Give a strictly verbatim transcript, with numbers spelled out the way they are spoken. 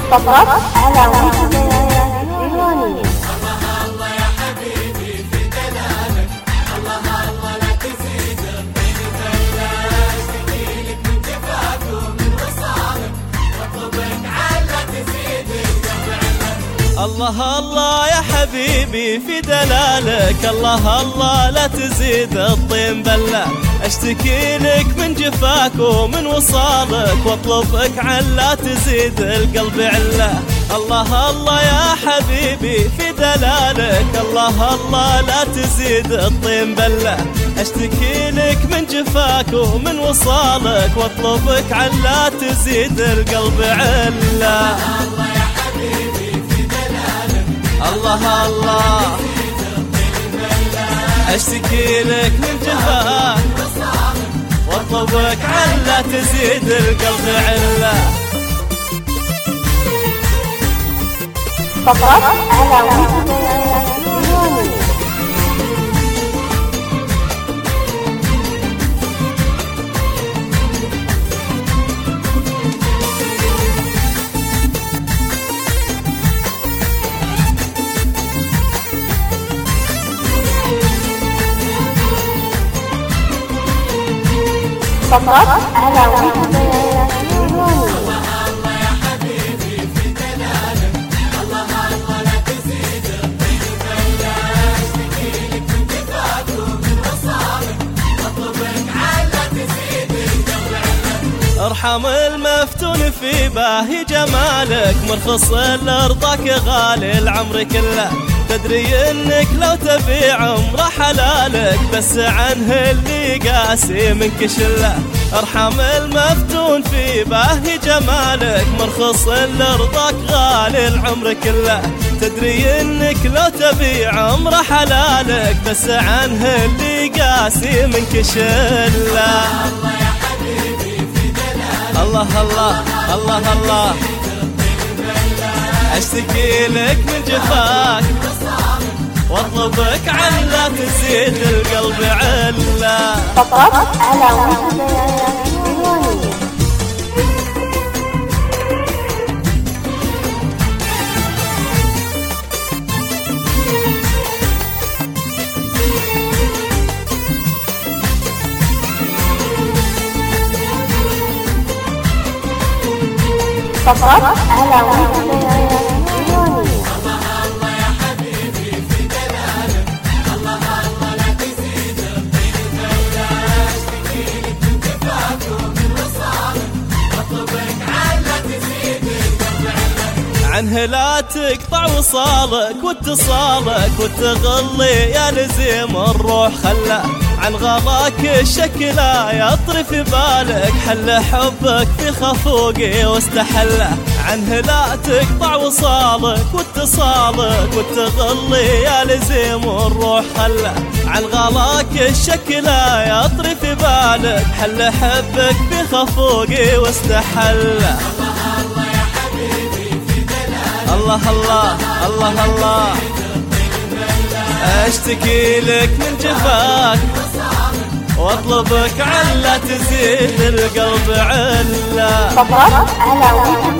فقط على ويكيبيديا ديوانية. الله الله يا حبيبي في دلالك، الله الله لا تزيد الطين دلة، اشتكي لك من جفاك ومن وصالك، واطلبك على تزيد القلب. الله الله يا حبيبي في دلالك، الله الله لا تزيد الطين بلة، اشتكي لك من جفاك ومن وصالك، واطلبك علا تزيد القلب عله. الله الله يا حبيبي في دلالك، الله الله لا تزيد الطين بلة، اشتكي لك من جفاك ومن وصالك، واطلبك علا تزيد القلب عله. الله يا حبيبي في دلالك، الله الله اشتكي لك من جفاك واطلبك علا تزيد القلب عله. فقط على ويكيبيديا ديوانية. فقط على ويكيبيديا ديوانية. الله يا حبيبي في دلالك، الله الله لا تزيد الطين دلة، اشتكي لك من جفاك ومن وصالك، واطلبك على تزيد القلب عله. ارحم المفتون في باهي جمالك، مرخص لرضاك غالي العمر كله، تدري انك لو تبي عمره حلالك، بس عنه اللي قاسي منك شله. ارحم المفتون في باهي جمالك، مرخص لرضاك غالي العمر كله، تدري انك لو تبي عمره حلالك، بس عنه اللي قاسي منك شله. الله يا حبيبي في دلالك، الله الله الله الله اشتكي لك من جفاك واطلبك علا تزيد القلب عله. فقط على ويكيبيديا ديوانية. فقط على ويكيبيديا ديوانية. الله يا حبيبي في دلالك، الله الله لا تزيد الطين دلة، اشتكي لك من جفاك ومن وصالك، واطلبك على تزيد القلب عله. عنه لا تقطع وصالك واتصالك، وتغلي يا لزيم الروح خله، عن غلاك الشك لا يطري في بالك، حل حبك في خفوقي واستحله. عنه لا تقطع وصالك واتصالك، وتغلي يا لزيم الروح خله، عن غلاك الشك لا يطري في بالك، حل حبك في خفوقي واستحله. الله يا حبيبي في دلالك، الله الله الله الله اشتكي لك من جفاك واطلبك علا تزيد القلب عله. فقط على ويكيبيديا